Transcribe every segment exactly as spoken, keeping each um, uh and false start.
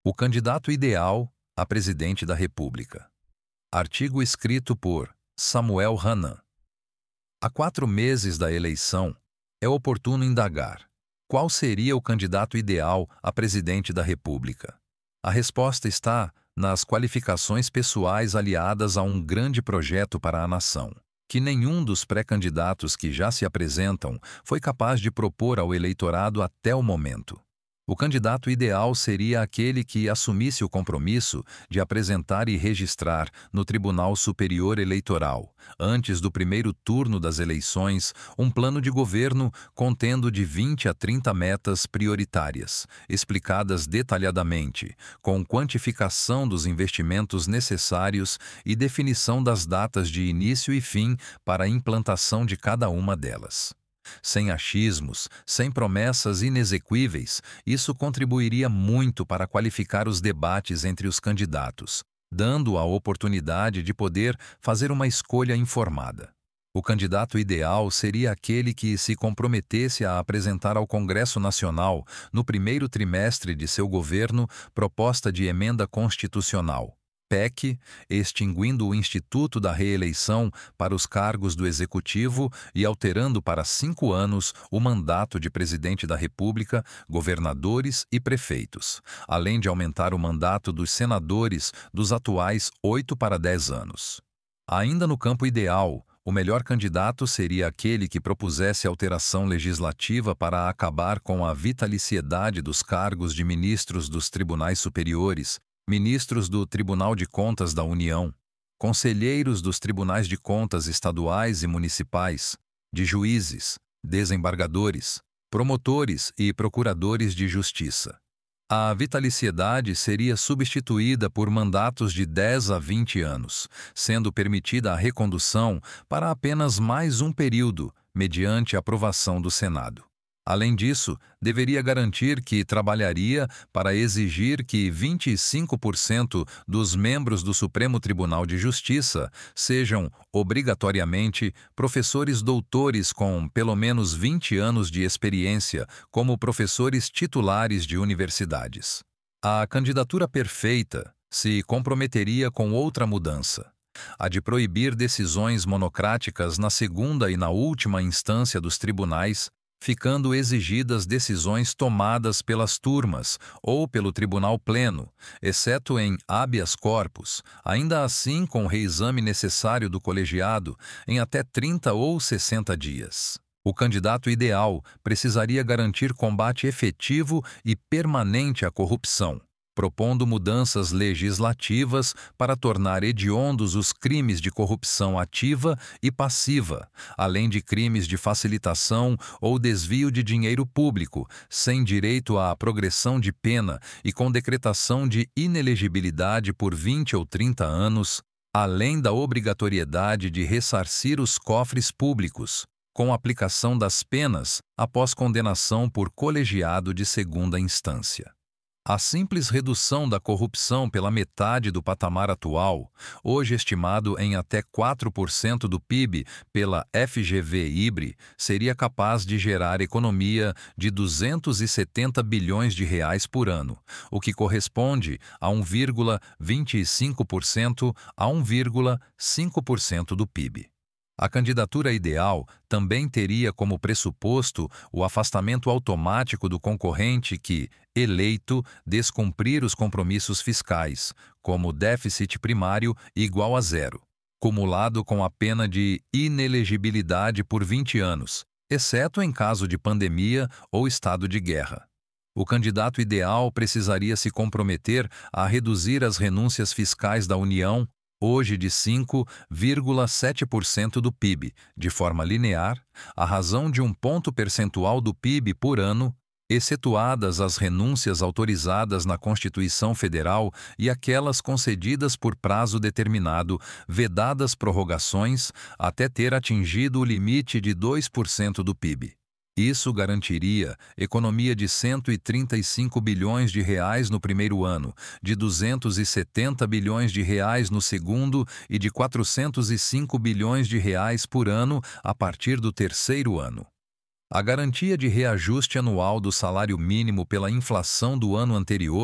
O candidato ideal a presidente da República. Artigo escrito por Samuel Hanan. Há quatro meses da eleição, é oportuno indagar: qual seria o candidato ideal a presidente da República? A resposta está nas qualificações pessoais aliadas a um grande projeto para a nação, que nenhum dos pré-candidatos que já se apresentam foi capaz de propor ao eleitorado até o momento. O candidato ideal seria aquele que assumisse o compromisso de apresentar e registrar no Tribunal Superior Eleitoral, antes do primeiro turno das eleições, um plano de governo contendo de vinte a trinta metas prioritárias, explicadas detalhadamente, com quantificação dos investimentos necessários e definição das datas de início e fim para a implantação de cada uma delas. Sem achismos, sem promessas inexequíveis, isso contribuiria muito para qualificar os debates entre os candidatos, dando a oportunidade de poder fazer uma escolha informada. O candidato ideal seria aquele que se comprometesse a apresentar ao Congresso Nacional, no primeiro trimestre de seu governo, proposta de emenda constitucional, P E C, extinguindo o Instituto da Reeleição para os cargos do Executivo e alterando para cinco anos o mandato de presidente da República, governadores e prefeitos, além de aumentar o mandato dos senadores dos atuais oito para dez anos. Ainda no campo ideal, o melhor candidato seria aquele que propusesse alteração legislativa para acabar com a vitaliciedade dos cargos de ministros dos tribunais superiores, ministros do Tribunal de Contas da União, conselheiros dos tribunais de contas estaduais e municipais, de juízes, desembargadores, promotores e procuradores de justiça. A vitaliciedade seria substituída por mandatos de dez a vinte anos, sendo permitida a recondução para apenas mais um período, mediante aprovação do Senado. Além disso, deveria garantir que trabalharia para exigir que vinte e cinco por cento dos membros do Supremo Tribunal de Justiça sejam, obrigatoriamente, professores doutores com pelo menos vinte anos de experiência como professores titulares de universidades. A candidatura perfeita se comprometeria com outra mudança: a de proibir decisões monocráticas na segunda e na última instância dos tribunais, ficando exigidas decisões tomadas pelas turmas ou pelo tribunal pleno, exceto em habeas corpus, ainda assim com o reexame necessário do colegiado, em até trinta ou sessenta dias. O candidato ideal precisaria garantir combate efetivo e permanente à corrupção, propondo mudanças legislativas para tornar hediondos os crimes de corrupção ativa e passiva, além de crimes de facilitação ou desvio de dinheiro público, sem direito à progressão de pena e com decretação de inelegibilidade por vinte ou trinta anos, além da obrigatoriedade de ressarcir os cofres públicos, com aplicação das penas após condenação por colegiado de segunda instância. A simples redução da corrupção pela metade do patamar atual, hoje estimado em até quatro por cento do P I B pela F G V I B R I, seria capaz de gerar economia de duzentos e setenta bilhões de reais por ano, o que corresponde a um vírgula vinte e cinco por cento a um vírgula cinco por cento do P I B. A candidatura ideal também teria como pressuposto o afastamento automático do concorrente que, eleito, descumprir os compromissos fiscais, como déficit primário igual a zero, cumulado com a pena de inelegibilidade por vinte anos, exceto em caso de pandemia ou estado de guerra. O candidato ideal precisaria se comprometer a reduzir as renúncias fiscais da União, hoje de cinco vírgula sete por cento do P I B, de forma linear, à razão de um ponto percentual do P I B por ano, excetuadas as renúncias autorizadas na Constituição Federal e aquelas concedidas por prazo determinado, vedadas prorrogações, até ter atingido o limite de dois por cento do P I B. Isso garantiria economia de cento e trinta e cinco bilhões de reais no primeiro ano, de duzentos e setenta bilhões de reais no segundo e de quatrocentos e cinco bilhões de reais por ano a partir do terceiro ano. A garantia de reajuste anual do salário mínimo pela inflação do ano anterior,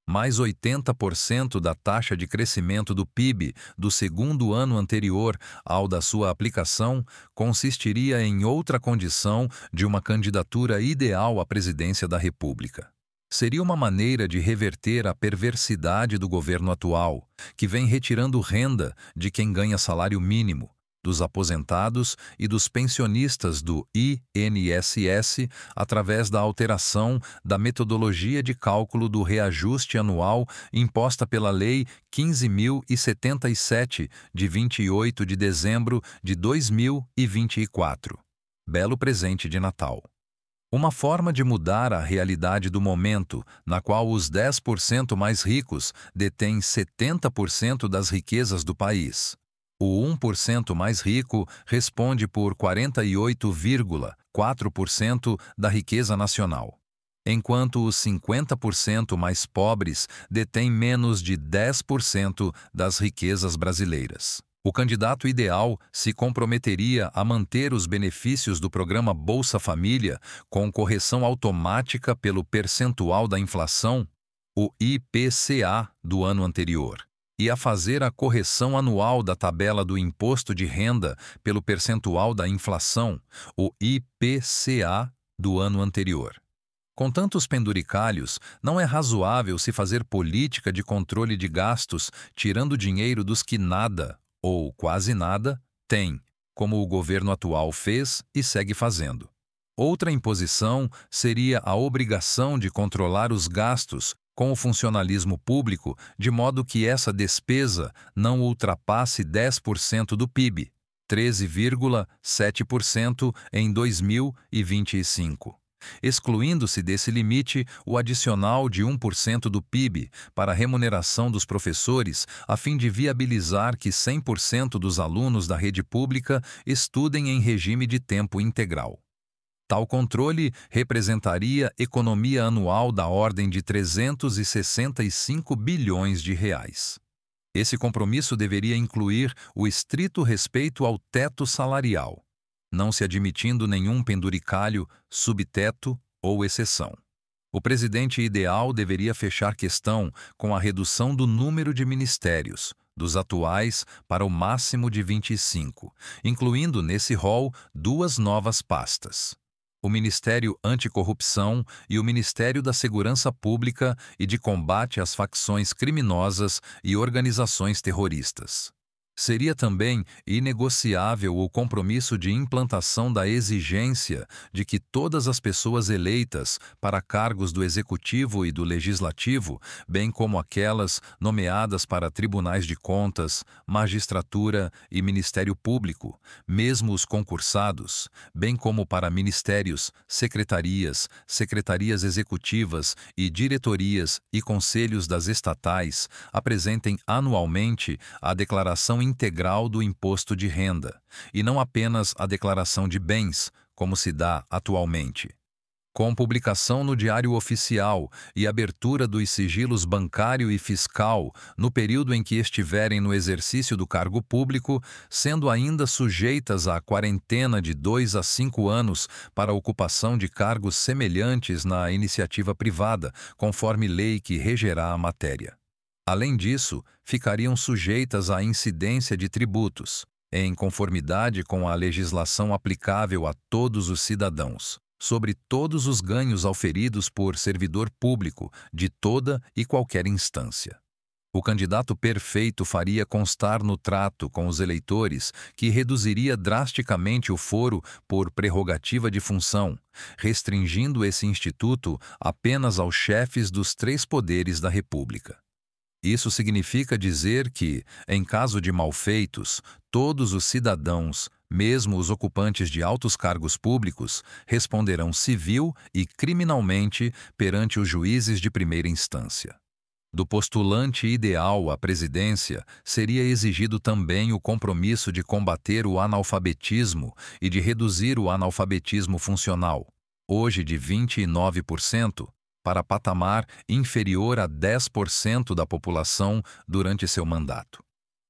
mais oitenta por cento da taxa de crescimento do P I B do segundo ano anterior ao da sua aplicação consistiria em outra condição de uma candidatura ideal à presidência da República. Seria uma maneira de reverter a perversidade do governo atual, que vem retirando renda de quem ganha salário mínimo, dos aposentados e dos pensionistas do I N S S através da alteração da metodologia de cálculo do reajuste anual imposta pela Lei quinze mil e setenta e sete, de vinte e oito de dezembro de dois mil e vinte e quatro. Belo presente de Natal. Uma forma de mudar a realidade do momento, na qual os dez por cento mais ricos detêm setenta por cento das riquezas do país. O um por cento mais rico responde por quarenta e oito vírgula quatro por cento da riqueza nacional, enquanto os cinquenta por cento mais pobres detêm menos de dez por cento das riquezas brasileiras. O candidato ideal se comprometeria a manter os benefícios do programa Bolsa Família com correção automática pelo percentual da inflação, o I P C A, do ano anterior, e a fazer a correção anual da tabela do imposto de renda pelo percentual da inflação, o I P C A, do ano anterior. Com tantos penduricalhos, não é razoável se fazer política de controle de gastos tirando dinheiro dos que nada, ou quase nada, têm, como o governo atual fez e segue fazendo. Outra imposição seria a obrigação de controlar os gastos com o funcionalismo público, de modo que essa despesa não ultrapasse dez por cento do P I B, treze vírgula sete por cento em dois mil e vinte e cinco, excluindo-se desse limite o adicional de um por cento do P I B para a remuneração dos professores, a fim de viabilizar que cem por cento dos alunos da rede pública estudem em regime de tempo integral. Tal controle representaria economia anual da ordem de trezentos e sessenta e cinco bilhões de reais. Esse compromisso deveria incluir o estrito respeito ao teto salarial, não se admitindo nenhum penduricalho, subteto ou exceção. O presidente ideal deveria fechar questão com a redução do número de ministérios, dos atuais para o máximo de vinte e cinco, incluindo nesse rol duas novas pastas: o Ministério Anticorrupção e o Ministério da Segurança Pública e de Combate às Facções Criminosas e Organizações Terroristas. Seria também inegociável o compromisso de implantação da exigência de que todas as pessoas eleitas para cargos do Executivo e do Legislativo, bem como aquelas nomeadas para tribunais de contas, magistratura e Ministério Público, mesmo os concursados, bem como para ministérios, secretarias, secretarias executivas e diretorias e conselhos das estatais, apresentem anualmente a declaração integral do imposto de renda, e não apenas a declaração de bens, como se dá atualmente. Com publicação no Diário Oficial e abertura dos sigilos bancário e fiscal no período em que estiverem no exercício do cargo público, sendo ainda sujeitas à quarentena de dois a cinco anos para a ocupação de cargos semelhantes na iniciativa privada, conforme lei que regerá a matéria. Além disso, ficariam sujeitas à incidência de tributos, em conformidade com a legislação aplicável a todos os cidadãos, sobre todos os ganhos auferidos por servidor público de toda e qualquer instância. O candidato perfeito faria constar no trato com os eleitores que reduziria drasticamente o foro por prerrogativa de função, restringindo esse instituto apenas aos chefes dos três poderes da República. Isso significa dizer que, em caso de malfeitos, todos os cidadãos, mesmo os ocupantes de altos cargos públicos, responderão civil e criminalmente perante os juízes de primeira instância. Do postulante ideal à presidência, seria exigido também o compromisso de combater o analfabetismo e de reduzir o analfabetismo funcional, hoje de vinte e nove por cento, para patamar inferior a dez por cento da população durante seu mandato.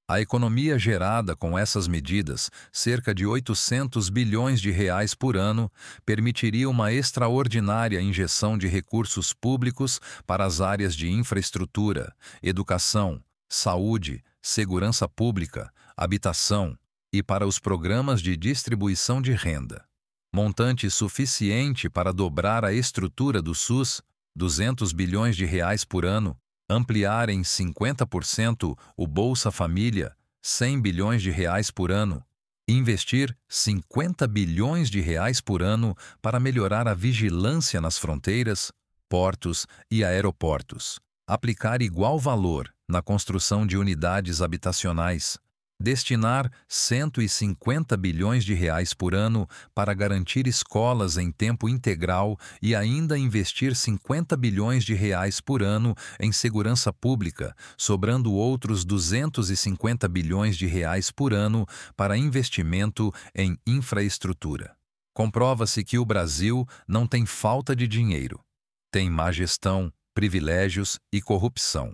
A economia gerada com essas medidas, cerca de oitocentos bilhões de reais por ano, permitiria uma extraordinária injeção de recursos públicos para as áreas de infraestrutura, educação, saúde, segurança pública, habitação e para os programas de distribuição de renda. Montante suficiente para dobrar a estrutura do SUS, duzentos bilhões de reais por ano, ampliar em cinquenta por cento o Bolsa Família, cem bilhões de reais por ano, investir cinquenta bilhões de reais por ano para melhorar a vigilância nas fronteiras, portos e aeroportos, aplicar igual valor na construção de unidades habitacionais, destinar cento e cinquenta bilhões de reais por ano para garantir escolas em tempo integral e ainda investir cinquenta bilhões de reais por ano em segurança pública, sobrando outros duzentos e cinquenta bilhões de reais por ano para investimento em infraestrutura. Comprova-se que o Brasil não tem falta de dinheiro. Tem má gestão, privilégios e corrupção.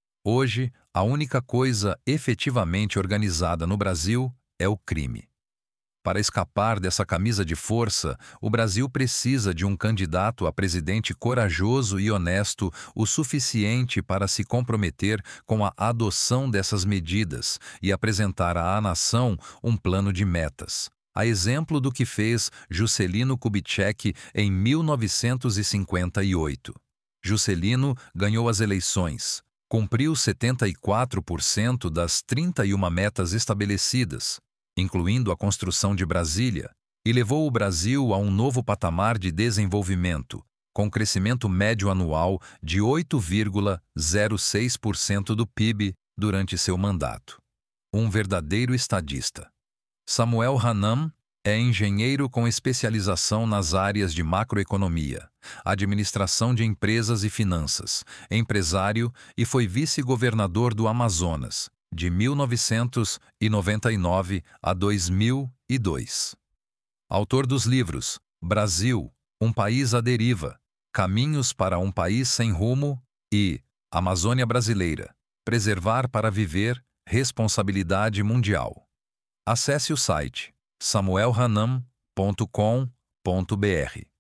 Hoje, a única coisa efetivamente organizada no Brasil é o crime. Para escapar dessa camisa de força, o Brasil precisa de um candidato a presidente corajoso e honesto o suficiente para se comprometer com a adoção dessas medidas e apresentar à nação um plano de metas, a exemplo do que fez Juscelino Kubitschek em mil novecentos e cinquenta e oito. Juscelino ganhou as eleições, cumpriu setenta e quatro por cento das trinta e uma metas estabelecidas, incluindo a construção de Brasília, e levou o Brasil a um novo patamar de desenvolvimento, com crescimento médio anual de oito vírgula zero seis por cento do P I B durante seu mandato. Um verdadeiro estadista. Samuel Hahnemann é engenheiro com especialização nas áreas de macroeconomia, administração de empresas e finanças, empresário e foi vice-governador do Amazonas, de mil novecentos e noventa e nove a dois mil e dois. Autor dos livros Brasil, um país à deriva, Caminhos para um país sem rumo e Amazônia Brasileira, preservar para viver, responsabilidade mundial. Acesse o site samuel hahnemann ponto com ponto br.